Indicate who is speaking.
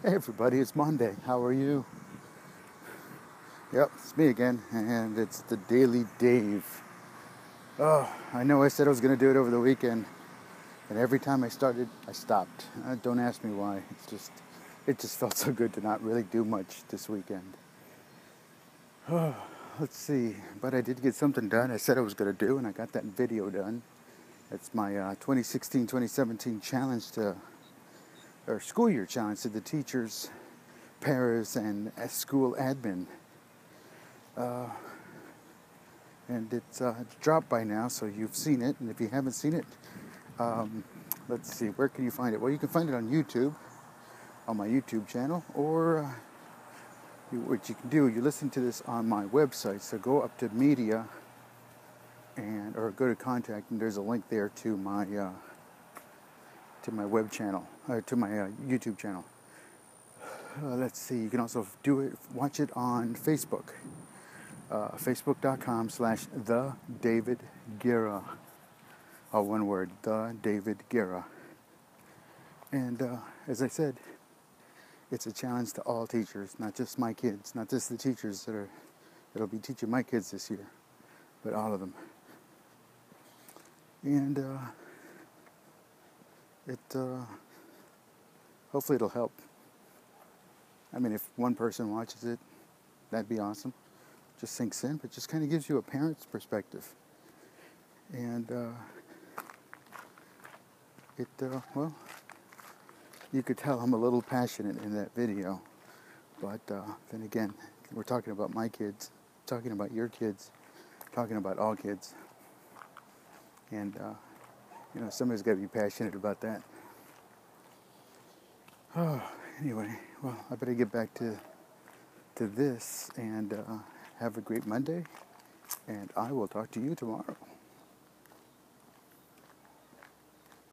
Speaker 1: Hey everybody, it's Monday. How are you? Yep, it's me again, and it's the Daily Dave. Oh, I know I said I was going to do it over the weekend, and every time I started, I stopped. Don't ask me why. It just felt so good to not really do much this weekend. Oh, let's see, but I did get something done I said I was going to do, and I got that video done. It's my 2016-2017 challenge or school year challenge to the teachers, paras, and school admin. And it's dropped by now, so you've seen it. And if you haven't seen it, let's see, where can you find it? Well, you can find it on YouTube, on my YouTube channel, or what you can do, you listen to this on my website. So go up to media, or go to contact, and there's a link there to my web channel, or to my YouTube channel. Let's see, you can also watch it on Facebook. Facebook.com/TheDavidGuerra. All one word, The David Guerra. And as I said, it's a challenge to all teachers, not just my kids, not just the teachers that'll be teaching my kids this year, but all of them. And hopefully it'll help. I mean, if one person watches it, that'd be awesome. Just sinks in, but just kind of gives you a parent's perspective. And well, you could tell I'm a little passionate in that video. But then again, we're talking about my kids, talking about your kids, talking about all kids. And, somebody's got to be passionate about that. Oh, anyway, well, I better get back to this and have a great Monday, and I will talk to you tomorrow.